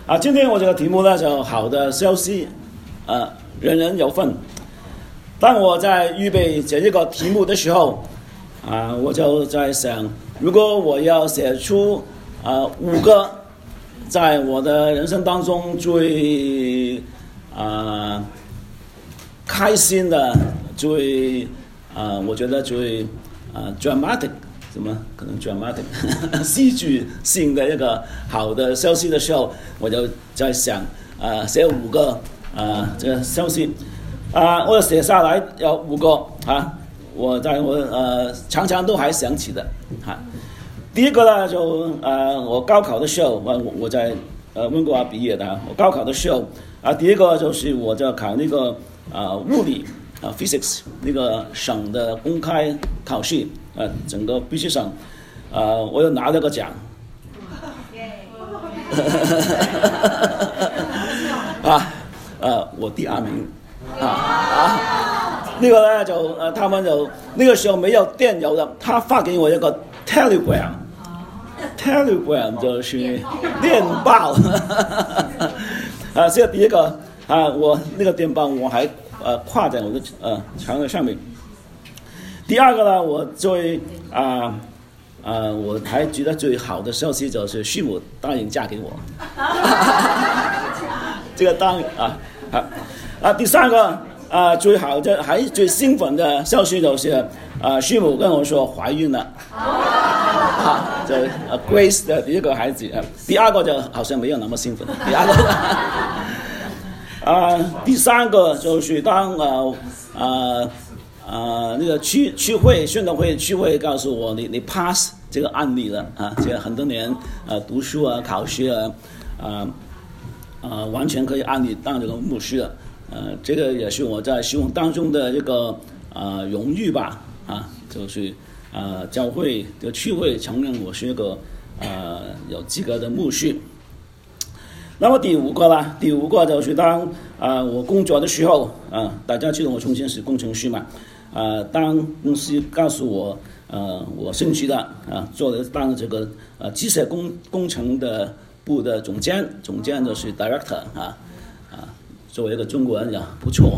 今天我这个题目呢就好的消息，人人有份。当我在预备这一个题目的时候，我就在想，如果我要写出5个在我的人生当中最开心的、最我觉得最dramatic。怎么可能 dramatic 戏剧性的一个好的消息的时候，我就在想写5个这个消息我写下来有5个我常常都还想起的第一个呢就我高考的时候我在温哥华毕业的我高考的时候第一个就是我在考那个物理physics 那个省的公开考试整个必须省我又拿了个奖我第2名那个呢就他们就那个时候没有电邮的，他发给我一个 telegram 就是电报这是第一个我那个电报我还挂在我的墙的上面。第二个呢，我最我还觉得最好的消息就是师母答应嫁给我这个答应第三个最好的还最兴奋的消息就是师母跟我说怀孕了就Grace 的第一个孩子第二个就好像没有那么兴奋第二个第三个就是当那个区会宣道会区会告诉我你 pass 这个案例了这很多年读书考试完全可以按你当这个牧师了这个也是我在希望当中的一个荣誉吧就是教会的区会承认我是一个有资格的牧师。那么第5个就是当我工作的时候大家知道我从前是工程师嘛当公司告诉我我升职了做了当这个机械工程的部的总监就是 director 作为一个中国人也不错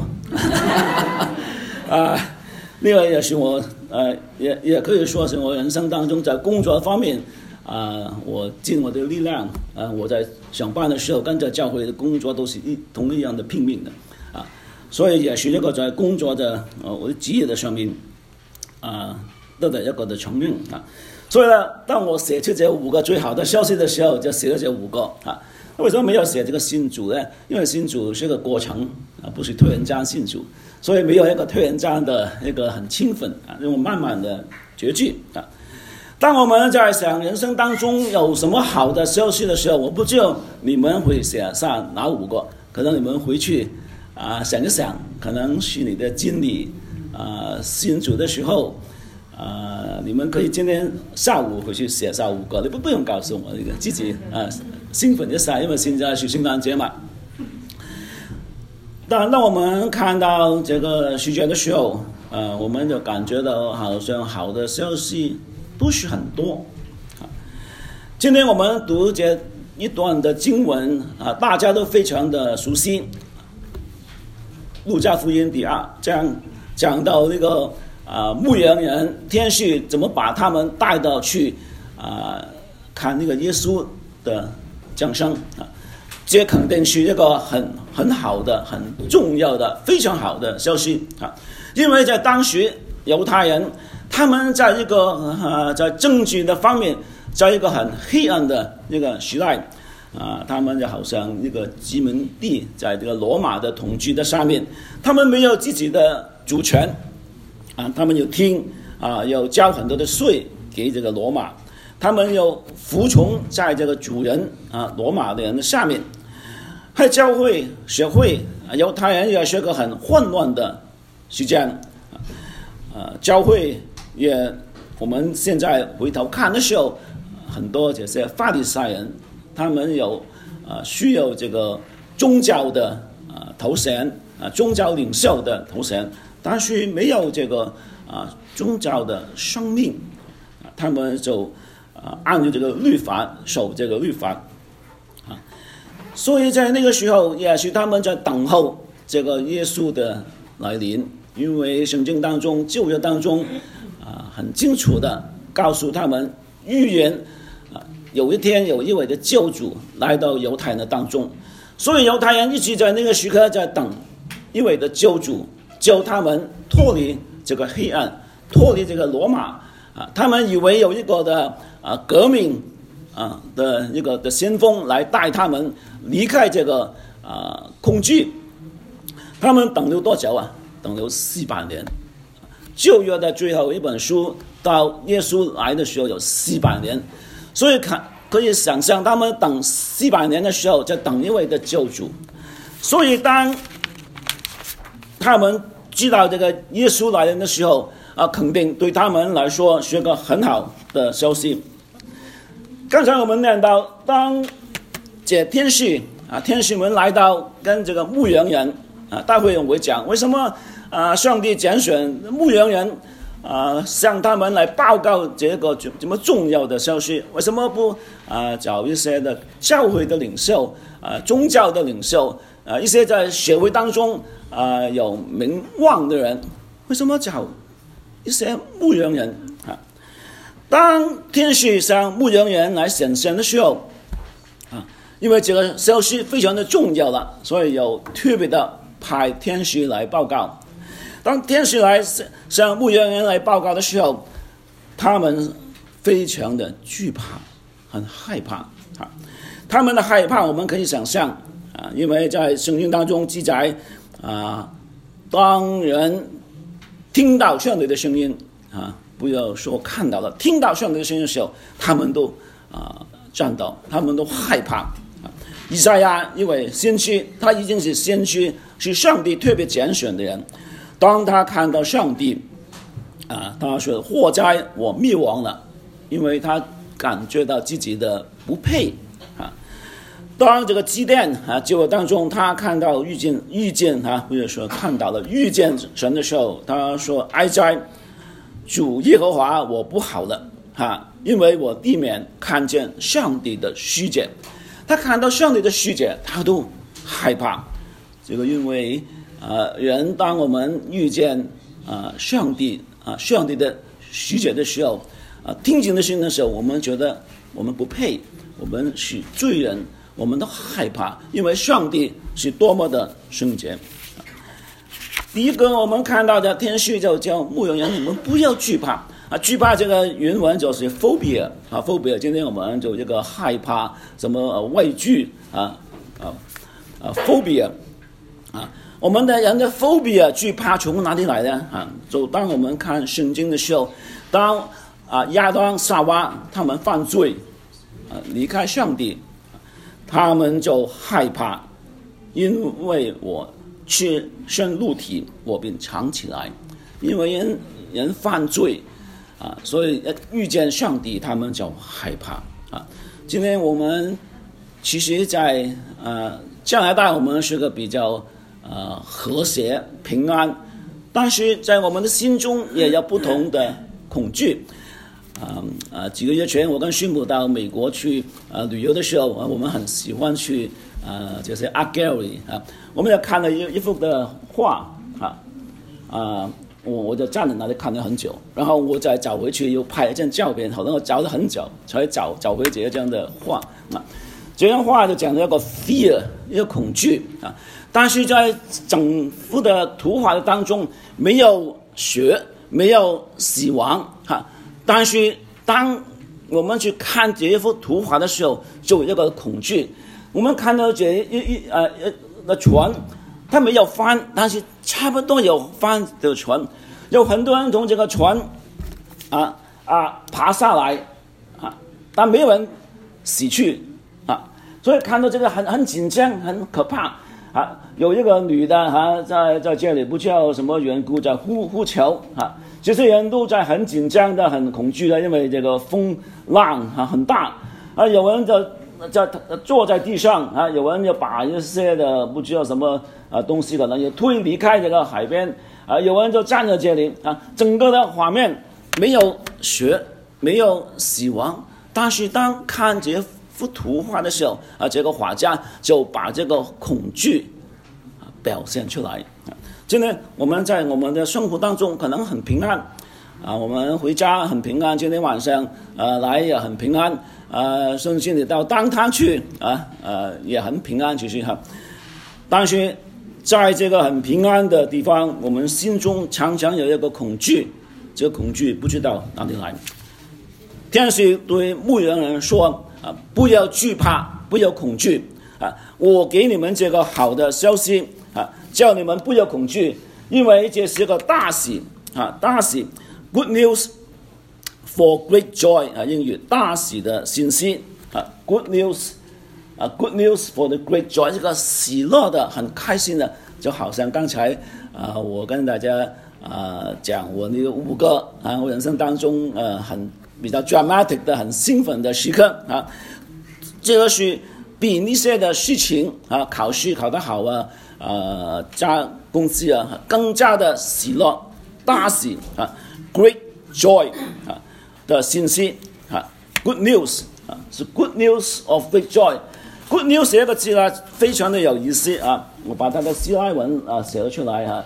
那个也是我也可以说是我人生当中在工作方面我尽我的力量我在上班的时候跟着教会的工作都是同一样的拼命的所以也是一个在工作的我的职业的上面得到一个的承认所以呢当我写出这5个最好的消息的时候就写了这5个为什么没有写这个信主呢？因为信主是个过程不是突然间信主，所以没有一个突然间的一个很兴奋因为慢慢的觉知当我们在想人生当中有什么好的消息的时候，我不知道你们会写上哪5个，可能你们回去想一想，可能是你的经历信主的时候你们可以今天下午回去写上5个，你不用告诉我自己兴奋一下，因为现在是圣诞节嘛。当我们看到这个世界的时候我们就感觉到好像好的消息不是很多今天我们读这一段的经文大家都非常的熟悉，路加福音第2章讲到那个牧羊人天使怎么把他们带到去看那个耶稣的降生这肯定是一个很好的很重要的非常好的消息因为在当时犹太人他们在一个在政治的方面在一个很黑暗的一个时代他们就好像一个殖民地在这个罗马的统治的上面，他们没有自己的主权他们有听有交很多的税给这个罗马，他们有服从在这个主人罗马的人的下面。在教会社会犹太人也是个很混乱的时间教会也我们现在回头看的时候，很多这些法利赛人他们有需要这个宗教的头衔宗教领袖的头衔，但是没有这个宗教的生命他们就按照这个律法守这个律法所以在那个时候，也许他们在等候这个耶稣的来临，因为圣经当中、旧约当中很清楚的告诉他们预言有一天有一位的救主来到犹太人的当中，所以犹太人一直在那个时刻在等一位的救主，救他们脱离这个黑暗，脱离这个罗马他们以为有一个的革命的一个的先锋来带他们离开这个恐惧。他们等了多久啊？等了400年。旧约的最后一本书到耶稣来的时候有400年，所以可以想象他们等400年的时候在等一位的救主。所以当他们知道这个耶稣来临的时候肯定对他们来说是一个很好的消息。刚才我们念到，当这天使们来到跟这个牧羊人待会我会讲为什么上帝拣选牧羊人向他们来报告这个这么重要的消息，为什么不找一些的教会的领袖宗教的领袖一些在社会当中有名望的人，为什么找一些牧羊人当天使向牧羊人来显现的时候因为这个消息非常的重要了，所以有特别的派天使来报告。当天使来向牧羊人来报告的时候，他们非常的惧怕，很害怕他们的害怕我们可以想象因为在圣经当中记载当人听到上帝的声音不要说看到了，听到上帝的声音的时候，他们都战斗，他们都害怕以赛亚一位先知，他已经是先知，是上帝特别拣选的人。当他看到上帝他说祸哉我灭亡了，因为他感觉到自己的不配当这个基甸结果当中他看到遇见或者说看到了遇见神的时候，他说哀哉主耶和华我不好了因为我地面看见上帝的虚假。他看到上帝的虚假他都害怕这个，因为人当我们遇见上帝的虚假的时候听见的声音的时候，我们觉得我们不配，我们是罪人，我们都害怕，因为上帝是多么的圣洁。第一个我们看到的天使就叫牧羊人，你们不要惧怕惧怕这个原文就是 phobia phobia 今天我们就这个害怕什么畏惧phobia 我们的人的 phobia 惧怕从哪里来的就当我们看圣经的时候，当亚当夏娃他们犯罪离开上帝，他们就害怕，因为我赤身露体我便藏起来，因为人犯罪所以遇见上帝他们就害怕今天我们其实在加拿大我们是个比较和谐平安，但是在我们的心中也有不同的恐惧几个月前我跟师母到美国去旅游的时候我们很喜欢去就是 art gallery 我们也看了一幅的画我就站在那里看了很久，然后我再找回去又拍一张照片，好像我找了很久才找回这张的画这张画就讲了一个 fear 一个恐惧但是在整幅的图画当中没有血，没有死亡但是当我们去看这一幅图画的时候，就有一个恐惧。我们看到这的船，它没有翻，但是差不多有翻的船，有很多人从这个船爬下来但没有人死去所以看到这个很紧张，很可怕有一个女的在这里不知道什么缘故在呼求这些人都在很紧张的很恐惧的，因为这个风浪很大有人就坐在地上有人就把一些的不知道什么东西可能也推离开这个海边有人就站在这里整个的画面没有血，没有死亡，但是当看这幅图画的时候这个画家就把这个恐惧表现出来。今天我们在我们的生活当中可能很平安我们回家很平安，今天晚上来也很平安甚至你到当堂去也很平安，其实但是在这个很平安的地方，我们心中常常有一个恐惧，这个恐惧不知道哪里来。天使对牧羊人说不要惧怕，不要恐惧我给你们这个好的消息叫你们不要恐惧，因为这是一个大喜大喜 good news for great joy 英语大喜的信息good news good news for the great joy 这个喜乐的很开心的，就好像刚才我跟大家讲我那5个我人生当中很比较 dramatic 的很兴奋的时刻这个是比那些的事情考试考得好加工资更加的喜乐大喜great joy 的信息good news 是 good news of great joy。 good news 这个字呢非常的有意思我把它的希腊文写了出来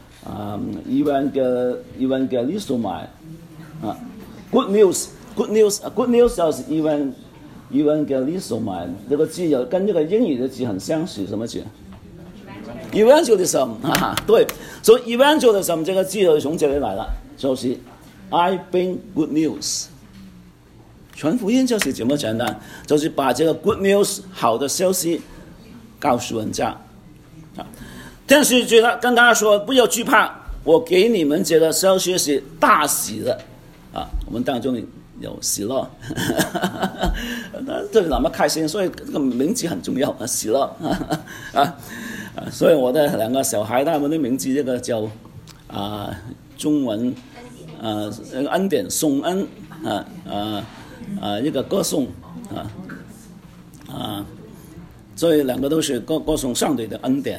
evangelisomai good news good news good news 就是 evangelisomai 这个字有跟这个英语的字很相似，什么字？evangelism 对，所以 evangelism 这个字就从这里来了，就是 I bring good news。传福音就是这么简单，就是把这个 good news 好的消息告诉人家天使觉得跟大家说不要惧怕，我给你们这个消息是大喜的我们当中有喜乐这那么开心，所以这个名字很重要喜乐所以我的2个小孩他们的名字这个叫中文恩典颂恩一个歌颂所以2个都是歌颂上帝的恩典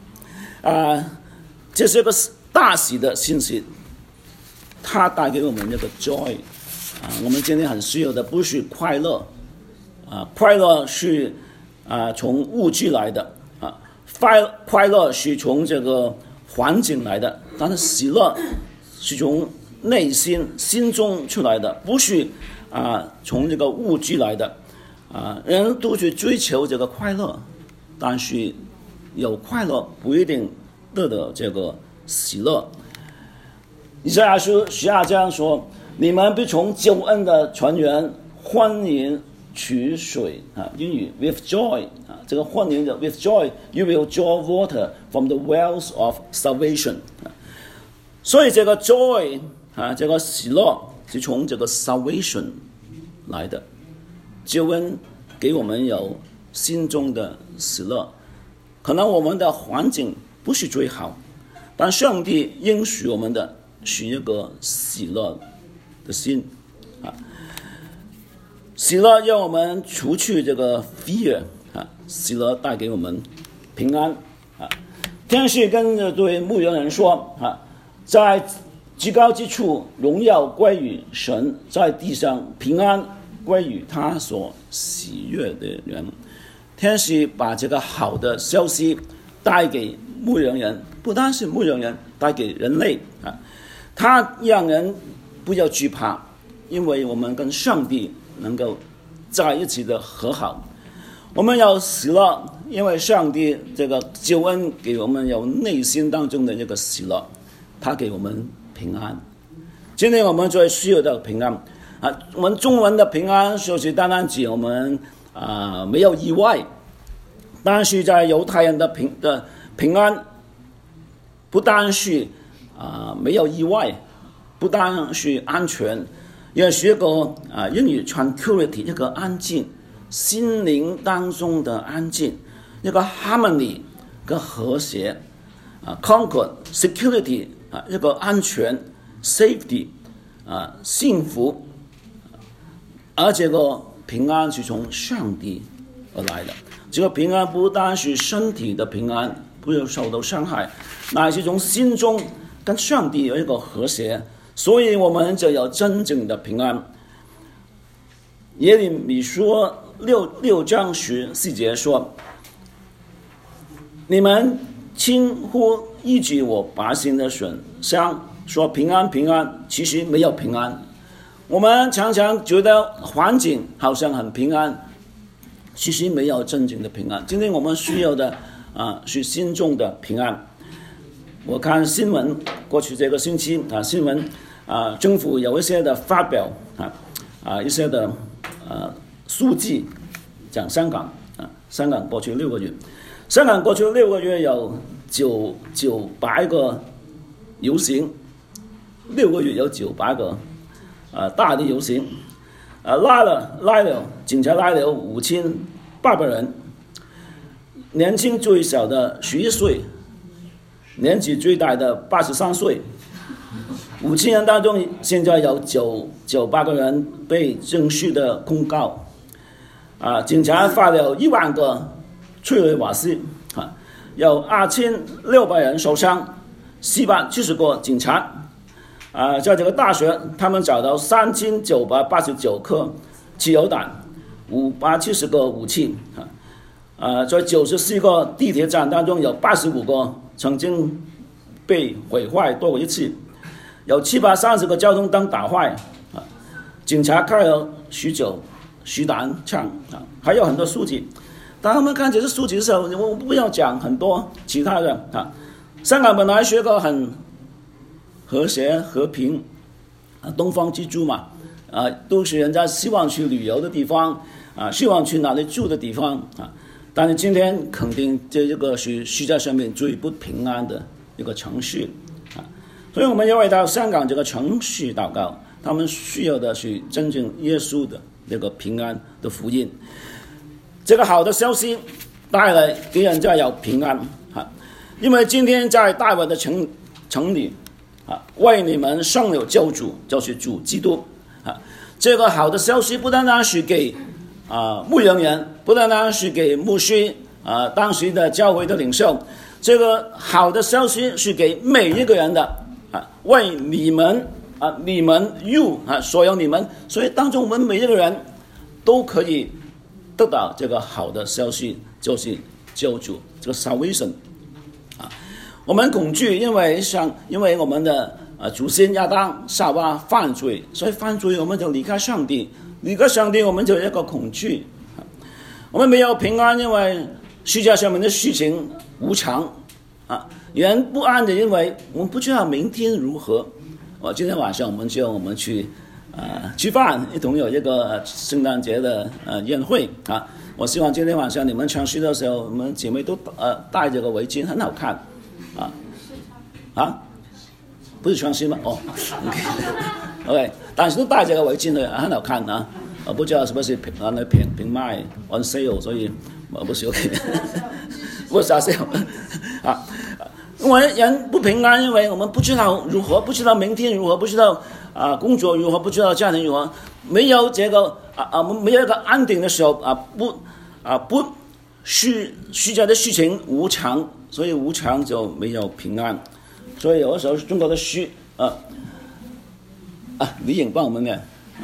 这是一个大喜的信息，它带给我们一个 joy我们今天很需要的不是快乐快乐是从物质来的快乐是从这个环境来的，但是喜乐是从内心心中出来的，不是从这个物质来的人都去追求这个快乐，但是有快乐不一定得到这个喜乐。以赛亚书12章说，你们必从救恩的泉源欢迎取水英语 with joy 这个欢迎的 with joy you will draw water from the wells of salvation 所以这个 joy 这个喜乐是从这个 salvation 来的，救恩给我们有心中的喜乐。可能我们的环境不是最好，但上帝应许我们的是一个喜乐的心喜乐让我们除去这个 fear 喜乐带给我们平安天使跟着对牧羊人说在至高之处荣耀归于神，在地上平安归于他所喜悦的人。天使把这个好的消息带给牧羊人，不单是牧羊人，带给人类他让人不要惧怕，因为我们跟上帝能够在一起的和好。我们要喜乐，因为上帝这个救恩给我们有内心当中的一个喜乐，他给我们平安。今天我们最需要的平安我们中文的平安就是单单指我们没有意外，但是在犹太人的平安不单是没有意外，不单是安全，也是一个英语 tranquility 一个安静，心灵当中的安静，一个 harmony 一个和谐concord security 一个安全 safety 幸福。而这个平安是从上帝而来的，这个平安不单是身体的平安，不要受到伤害，乃是从心中跟上帝有一个和谐，所以我们就有真正的平安。耶利米书六章14节说：“你们轻忽医治我百姓的损伤，说平安平安，其实没有平安。”我们常常觉得环境好像很平安，其实没有真正的平安。今天我们需要的是心中的平安。我看新闻，过去这个星期新闻政府有一些的发表一些的数据讲香港香港过去6个月，香港过去6个月有900个游行，6个月有900个大的游行，拉了警察拉了5800人，年轻最小的11岁，年纪最大的83岁，5000人当中现在有900个人被正式的控告，警察发了1万个催泪瓦斯，有2600人受伤，470个警察。在这个大学，他们找到3989颗汽油弹，570个武器。在94个地铁站当中，有85个曾经被毁坏多过一次，有730个交通灯打坏，警察开了19实弹枪，还有很多数据。当我们看这些数据的时候，我不要讲很多其他的香港本来是一个很和谐和平东方之珠嘛，都是人家希望去旅游的地方，希望去哪里住的地方，但是今天肯定这个是世界上面最不平安的一个城市，所以我们要为到香港这个城市祷告，他们需要的是真正耶稣的那个平安的福音。这个好的消息带来给人家有平安，因为今天在大卫的城里为你们生了救主，就是主基督。这个好的消息不单单是给牧羊人，不单单是给牧师当时的教会的领袖，这个好的消息是给每一个人的为你们你们 you 所有你们，所以当中我们每一个人都可以得到这个好的消息，就是救主这个 salvation。我们恐惧，因为我们的祖先亚当夏娃犯罪，所以犯罪我们就离开上帝，离开上帝我们就有一个恐惧。我们没有平安，因为世界上面的事情无常人不安的，因为我们不知道明天如何。今天晚上我们去吃饭，一同有一个圣诞节的宴会我希望今天晚上你们唱诗的时候，我们姐妹都戴着个围巾，很好看。不是传诗吗？OK， 但是都戴着个围巾的，很好看不知道是不是平卖 on sale， 所以不是 OK， 不是 sale 因为人不平安，因为我们不知道如何，不知道明天如何，不知道工作如何，不知道家庭如何，没有这个没有一个安定的时候不世界的事情无常，所以无常就没有平安。所以有的时候中国的诗李颖帮我们念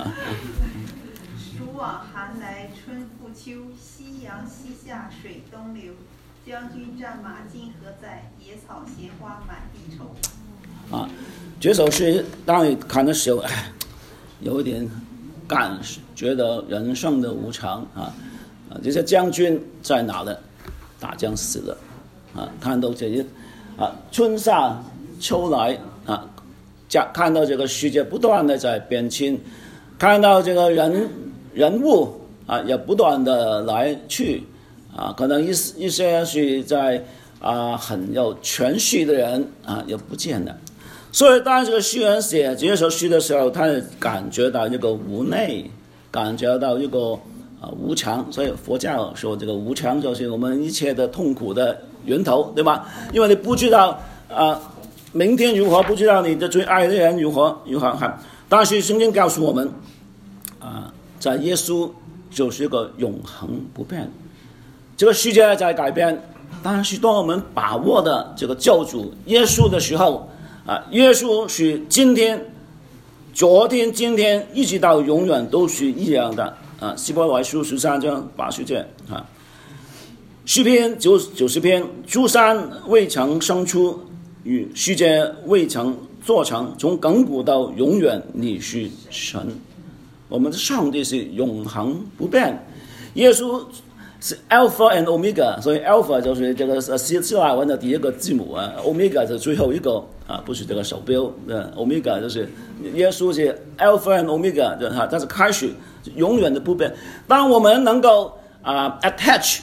暑往寒来春复秋，夕阳西下水东流。将军战马今何在？野草闲花满地愁。 这首诗当你看的时候，有一点感觉到人生的无常这些将军在哪了？打仗死了看到这些春夏秋来看到这个世界不断的在变迁，看到这个人物也不断的来去可能一些是在很有权势的人也不见了。所以当这个诗人写这首诗的时候，他感觉到一个无奈，感觉到一个无常。所以佛教说这个无常就是我们一切的痛苦的源头，对吧？因为你不知道明天如何，不知道你的最爱的人如何但是圣经告诉我们在耶稣就是一个永恒不变。这个世界在改变，但是当我们把握的这个救主耶稣的时候耶稣是今天昨天今天一直到永远都是一样的希伯来书13章80节诗篇90篇，诸山未曾生出，与世界未曾做成，从亘古到永远，你是神。我们的上帝是永恒不变，耶稣是 Alpha and Omega， 所以 Alpha 就是这个希腊文的第一个字母Omega 是最后一个不是这个手表Omega 就是耶稣是 Alpha and Omega， 它是开始永远的不变。当我们能够attach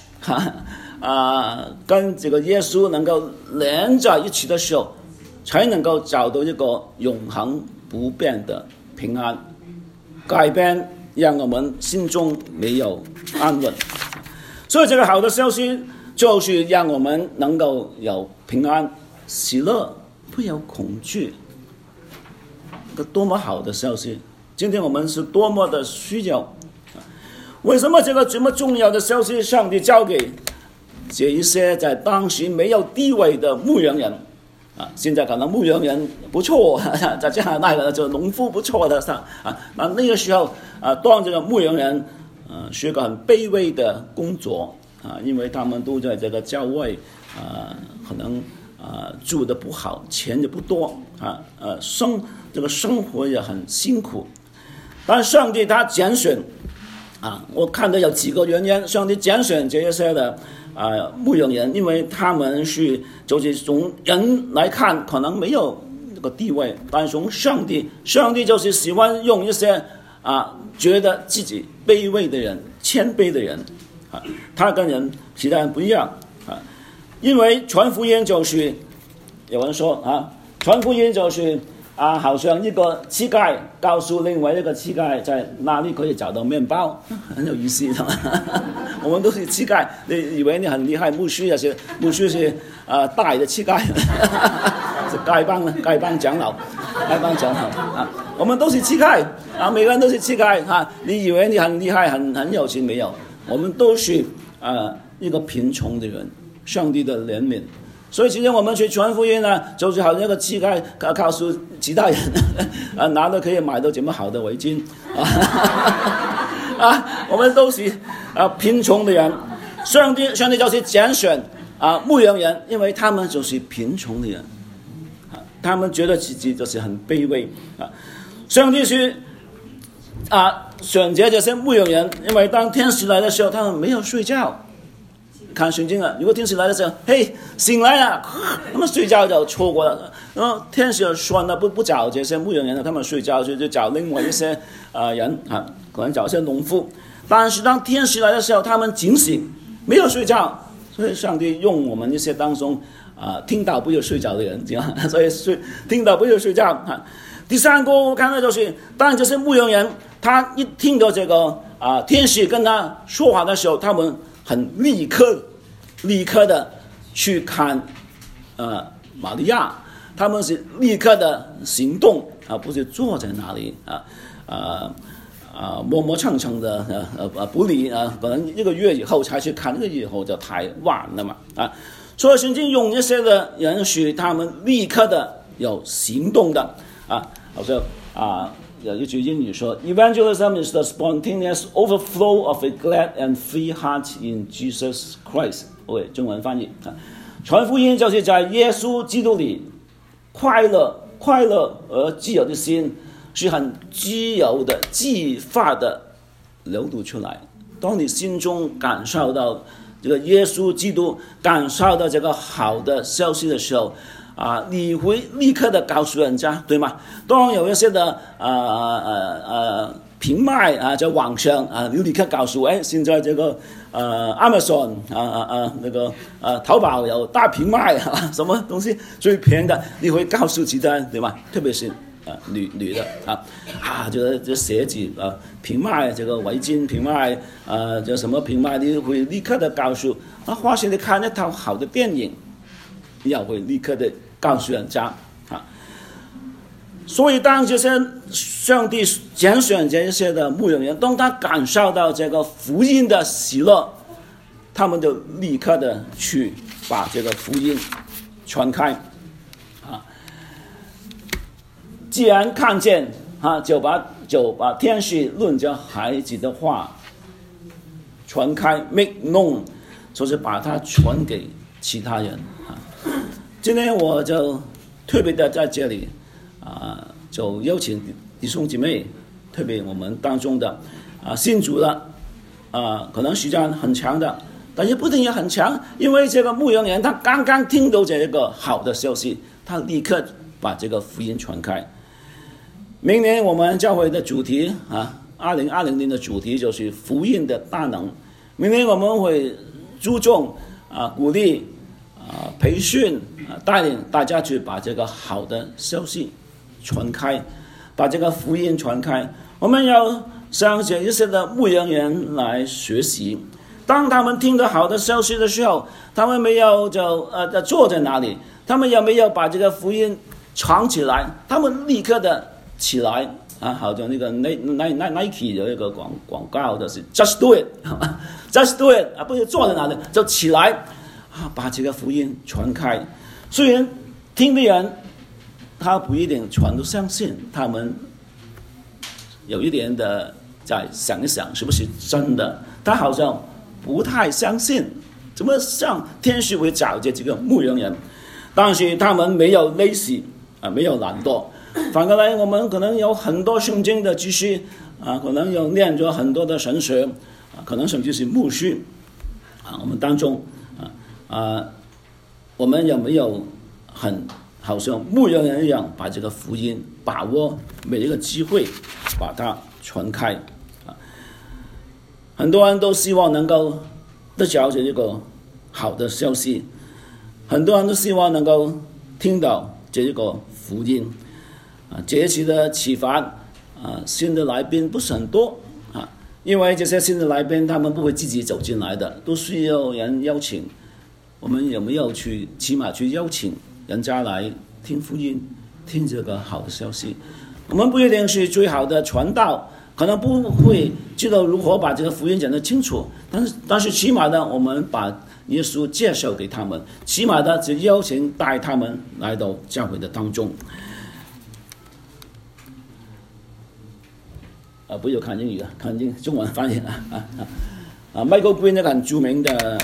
跟这个耶稣能够连在一起的时候，才能够找到一个永恒不变的平安。改变让我们心中没有安稳，所以这个好的消息就是让我们能够有平安、喜乐，不要恐惧。个多么好的消息！今天我们是多么的需要。为什么这个这么重要的消息，上帝交给这一些在当时没有地位的牧羊人现在可能牧羊人不错，在加拿大的这个农夫不错的那个时候当这个牧羊人是个很卑微的工作因为他们都在这个郊外可能住的不好，钱也不多这个生活也很辛苦。但上帝他拣选我看到有几个原因，上帝拣选这些的牧羊人，因为他们是就是从人来看可能没有这个地位，但从上帝就是喜欢用一些觉得自己卑微的人、谦卑的人他跟人其他人不一样因为传福音就是有人说传福音就是好像一个乞丐告诉另外一个乞丐在哪里可以找到面包，很有意思我们都是乞丐，你以为你很厉害，牧师是大的乞丐是丐帮长老我们都是乞丐每个人都是乞丐你以为你很厉害很有钱，没有，我们都是一个贫穷的人，上帝的怜悯。所以今天我们去传福音就是好像一个乞丐告诉其他人拿了可以买到这么好的围巾我们都是贫穷的人，上帝就是拣选牧羊人，因为他们就是贫穷的人他们觉得自己就是很卑微上帝是选择这些牧羊人，因为当天使来的时候他们没有睡觉看圣经如果天使来的时候嘿醒来了他们睡觉就错过了然后天使算了不找这些牧羊人他们睡觉就找另外一些人可能找一些农夫，但是当天使来的时候他们警醒没有睡觉，所以上帝用我们一些当中听到不要睡觉的人所以听到不要睡觉第三个我看到就是当这些牧羊人他一听到这个天使跟他说话的时候，他们很立刻的去看玛利亚，他们是立刻的行动不是坐在那里磨磨蹭蹭的不理可能1个月以后才去看，1个月以后就太晚了嘛所以圣经用一些的人是他们立刻的有行动的好像有一句英语说 Evangelism is the spontaneous overflow of a glad and free heart in Jesus Christ 中文翻译传福音就是在耶稣基督里快乐而自由的心是很自由的自发的流露出来。当你心中感受到这个耶稣基督，感受到这个好的消息的时候你会立刻的告诉人家，对吗？当有一些的平卖在网上你立刻告诉现在这个Amazon 那个淘宝有大平卖什么东西最便宜的，你会告诉其他人，对吗？特别是女的这鞋子平卖，这个围巾平卖这什么平卖，你会立刻的告诉或许你看一套好的电影，你也会立刻的告诉人家所以当这些上帝拣选这些的牧羊人，当他感受到这个福音的喜乐，他们就立刻的去把这个福音传开既然看见就把天使论着孩子的话传开 make known， 就是把它传给其他人啊。今天我就特别的在这里就邀请弟兄姐妹，特别我们当中的信主了可能时间很长的，但是不一定也很长，因为这个牧羊人他刚刚听到这个好的消息，他立刻把这个福音传开。明年我们教会的主题2020年的主题就是福音的大能。明年我们会注重鼓励培训带领大家去把这个好的消息传开，把这个福音传开。我们要向这一些的牧羊人来学习，当他们听到好的消息的时候，他们没有就坐在那里，他们也没有把这个福音藏起来，他们立刻的起来好像那个 Nike 有一个广告的是 Just do it Just do it 不是坐在那里就起来把这个福音传开。虽然听的人他不一定全都相信，他们有一点的再想一想是不是真的，他好像不太相信，怎么像天使会找这几个牧羊人，但是他们没有累死没有懒惰。反过来我们可能有很多圣经的知识可能有念着很多的神学可能甚至是牧师我们当中我们有没有很好像牧羊人一样把这个福音把握每一个机会把它传开很多人都希望能够得着这个好的消息，很多人都希望能够听到这个福音这一次的启发新的来宾不是很多因为这些新的来宾他们不会自己走进来的，都需要人邀请。我们有没有起码去邀请人家来听福音，听这个好的消息？我们不一定是最好的传道，可能不会知道如何把这个福音讲得清楚，但是起码的我们把耶稣介绍给他们，起码的就邀请带他们来到教会的当中。不要看英语看中文翻译Michael Green 那个很著名的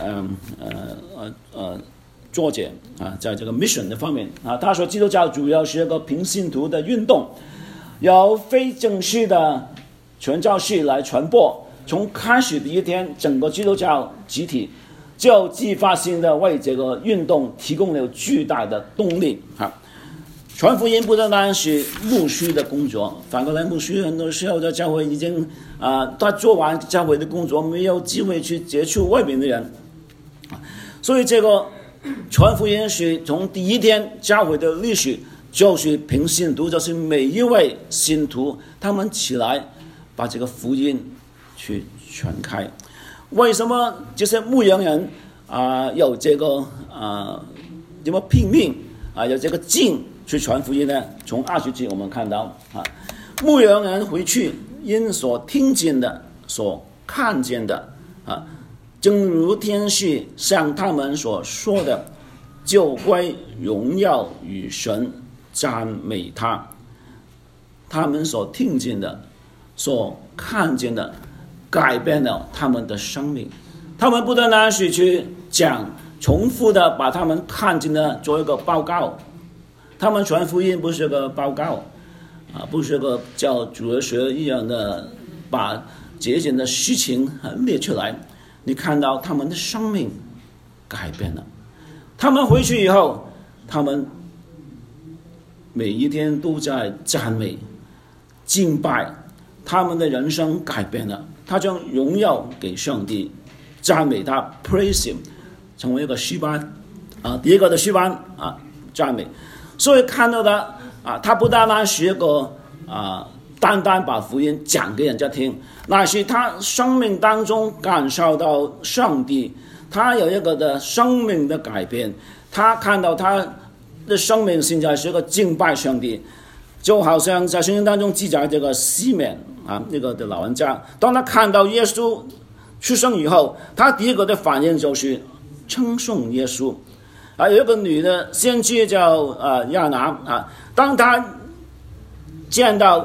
作者在这个 mission 的方面他说基督教主要是一个平信徒的运动，由非正式的传教士来传播。从开始第一天，整个基督教集体就自发性的为这个运动提供了巨大的动力传福音不单单是牧师的工作，反过来牧师很多时候在教会已经他做完教会的工作，没有机会去接触外面的人所以这个传福音是从第一天教会的历史就是平信徒，就是每一位信徒他们起来把这个福音去传开。为什么这些牧羊人有这个这么拼命有这个劲去传福音呢？从20节我们看到牧羊人回去因所听见的所看见的正如天使向他们所说的，就归荣耀与神，赞美他。他们所听见的所看见的改变了他们的生命。他们不单单是去讲重复的把他们看见的做一个报告，他们传福音不是个报告不是个叫主日学一样的把这件的事情列出来。你看到他们的生命改变了，他们回去以后，他们每一天都在赞美敬拜，他们的人生改变了，他将荣耀给上帝，赞美他 praise him， 成为一个诗班第一个的诗班赞美。所以看到的他不单单是一个单单把福音讲给人家听，那是他生命当中感受到上帝，他有一个的生命的改变，他看到他的生命现在是一个敬拜上帝。就好像在圣经当中记载这个西缅那个的老人家，当他看到耶稣出生以后，他第一个的反应就是称颂耶稣有一个女的先知叫亚拿当他见到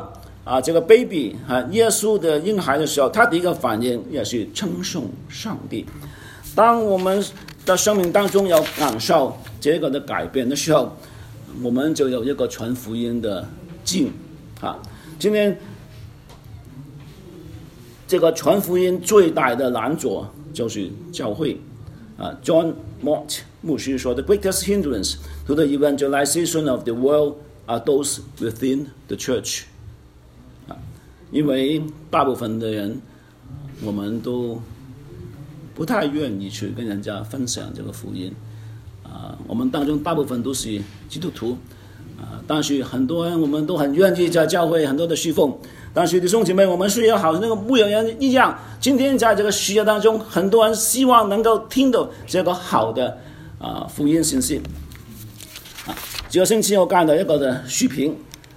这个 baby 耶稣的婴孩的时候，他第一个反应也是称颂上帝。当我们的生命当中要感受这个的改变的时候，我们就有一个传福音的劲今天这个传福音最大的难阻就是教会John Mott 牧师说 The greatest hindrance to the evangelization of the world are those within the church 因为大部分的人我们都不太愿意去跟人家分享这个福音我们当中大部分都是基督徒但是很多人我们都很愿意在教会很多的侍奉，但是弟兄姐妹，我们需要好像那个牧羊人一样，今天在这个世界当中，很多人希望能够听到这个好的福音信息这个星期我看到一个的视频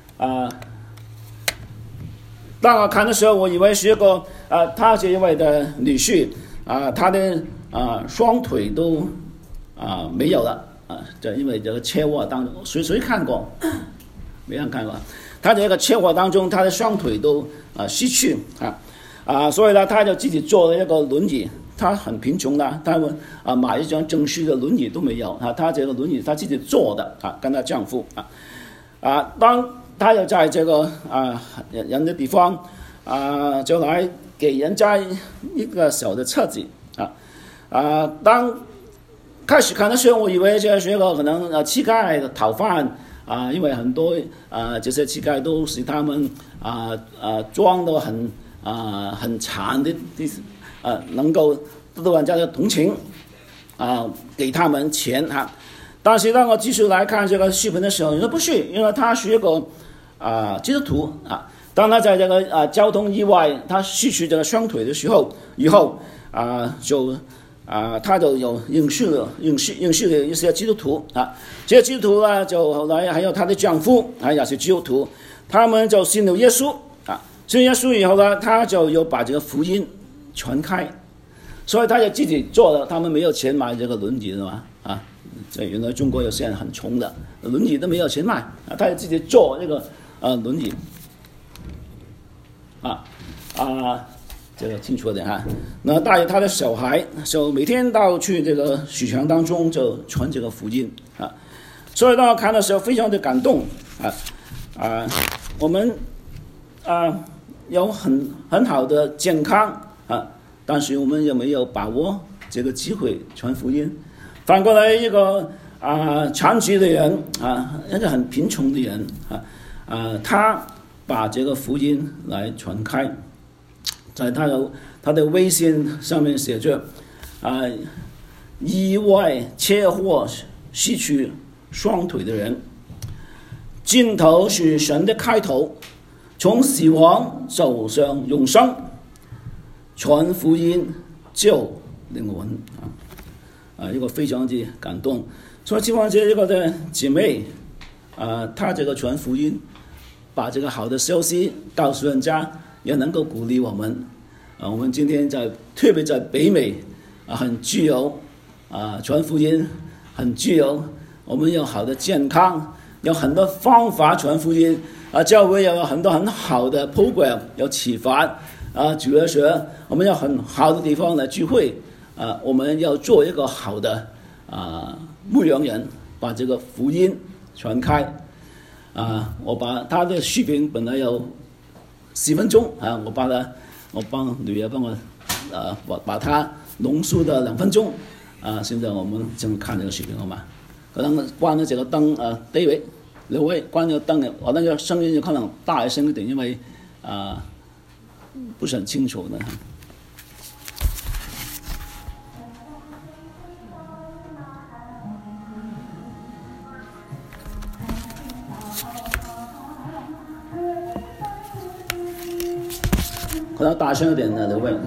当我看的时候，我以为是一个他是一位的女婿他的双腿都没有了就因为这个车祸当中，谁看过？没人看过。他这个车祸当中，他的双腿都失去所以呢，他就自己做了一个轮椅。他很贫穷的，他们买一张正式的轮椅都没有他这个轮椅他自己做的跟他丈夫当他又在这个人的地方就来给人家一个小的册子当开始看的时候，我以为这是一个可能乞丐的讨饭因为很多这些乞丐都是他们装得很惨的能够得到人家的同情给他们钱但是当我继续来看这个视频的时候，你说不是，因为他是一个基督徒当他在这个交通意外他失去这个双腿的时候以后他就有认识了一些基督徒这些基督徒呢，就后来还有他的丈夫也是基督徒，他们就信了耶稣信耶稣以后呢，他就有把这个福音传开，所以他就自己做了，他们没有钱买这个轮椅的嘛这原来中国有些人很穷的，轮椅都没有钱买他就自己做这个轮椅这个清楚一点那带着他的小孩就每天到去这个市场当中就传这个福音所以当我看的时候非常的感动我们有很好的健康但是我们有没有把握这个机会传福音？反过来一个残疾的人一个很贫穷的人他把这个福音来传开，在他的微信上面写着意外车祸失去双腿的人，尽头是神的开头，从死亡走向永生，传福音救灵魂一个非常的感动。所以希望这个的姐妹她这个传福音，把这个好的消息告诉人家，也能够鼓励我们我们今天特别在北美很自由传福音很自由，我们有好的健康，有很多方法传福音教会有很多很好的 program 有启发主日学，我们有很好的地方来聚会我们要做一个好的牧羊人，把这个福音传开我把他的视频本来有10分钟我帮女儿帮我把它浓缩的2分钟现在我们正看这个视频好吗？可能关了这个灯David 两位关了灯我那个声音就可能大一声一点，因为不是很清楚的可能大声一点的两位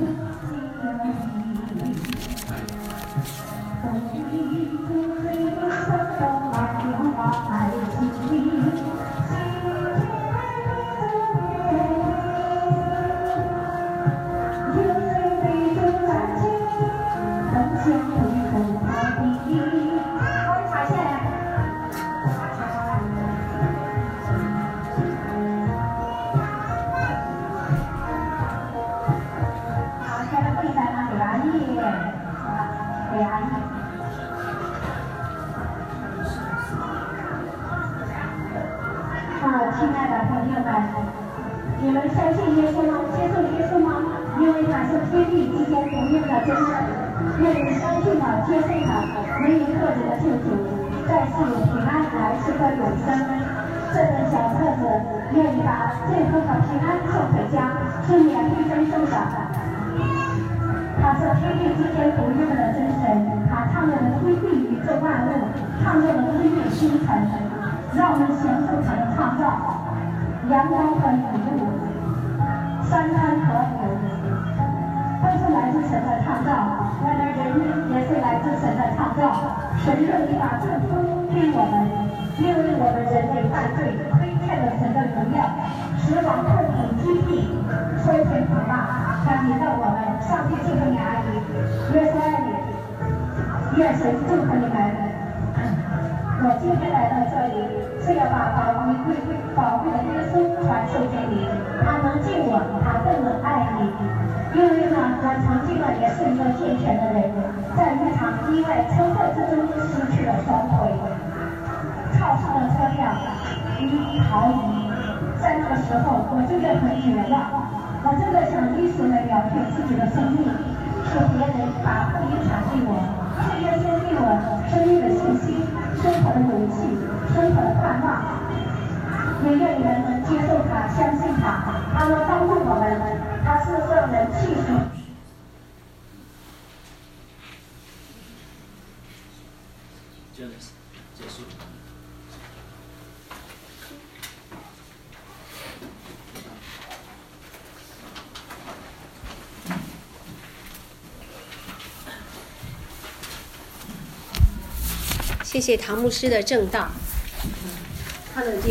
朋友们，你们相信耶稣吗？接受耶稣吗？因为他是天地之间独一的真神。愿你相信他，接受他，为你个人的救主，在世有平安，来世的永生。这本小册子愿意把最后的平安送回家，是免费赠送的。他是天地之间独一的真神，他创造了天地宇宙万物，创造了天地星辰，让我们享受他的创造。阳光和雨露，山川河流，都是来自神的创造。我们人也是来自神的创造。神愿意把祝福给我们，因为我们人类犯罪，亏欠了神的荣耀，使往痛苦疾病，收成苦骂，他临到我们。上帝祝福你阿姨，耶稣爱你，愿神祝福你们。我今天来到这里，是要把宝贵的耶稣传授给你。他能救我，他更能爱你。因为呢，我曾经呢也是一个健全的人，在一场意外车祸之中失去了双腿，靠上了车辆，逃离。在那个时候，我真的很绝望，我真的想一时来了却自己的生命，是别人把福音传给我，是耶稣给我生命的信息。生活的勇气，生活的盼望，也愿人们接受他，相信他，他能帮助我们，他是让人气数。 结束。 谢谢唐牧师的正道。